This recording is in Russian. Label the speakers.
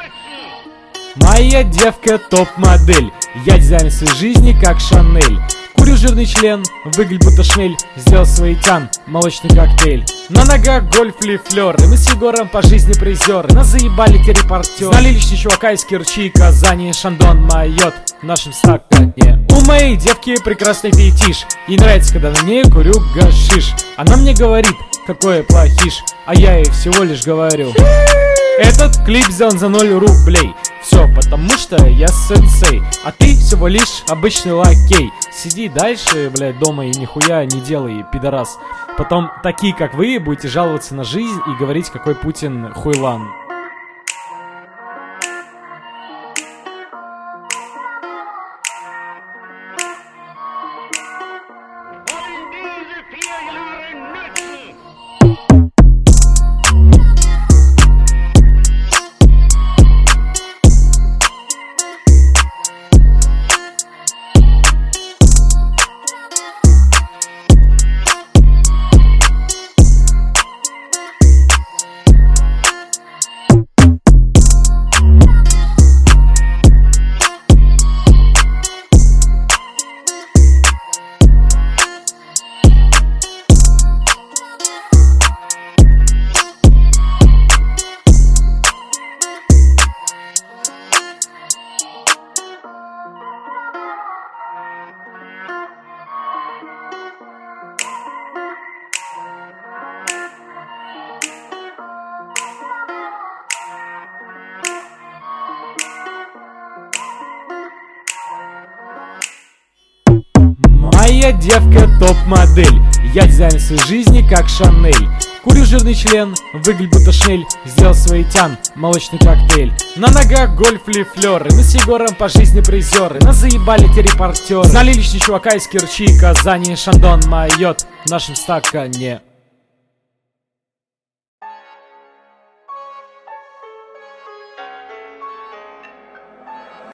Speaker 1: Моя девка топ-модель, я дизайн своей жизни как Шанель. Курю жирный член, выглядь будто шмель, сделал свои тян, молочный коктейль. На ногах гольф флёры, мы с Егором по жизни призеры. Нас заебали те репортеры, знали лишний чувака из Керчи, Казани. Шандон майот в нашем стакане. У моей девки прекрасный фетиш, ей нравится, когда на ней курю гашиш. Она мне говорит, какой я плохиш, а я ей всего лишь говорю: этот клип сделан за 0 рублей. Все, потому что я сенсей, а ты всего лишь обычный лакей. Сиди дальше, блядь, дома и нихуя не делай, пидорас. Потом такие, как вы, будете жаловаться на жизнь и говорить, какой Путин хуйлан. Моя девка топ-модель, я дизайн своей жизни как Шанель. Курю жирный член, выглядь будто шмель, сделал свои тян, молочный коктейль. На ногах гольф флёры, мы с Егором по жизни призеры. Нас заебали те репортеры, знали лишний чувака из Керчи, Казани. Шандон майот в нашем стакане.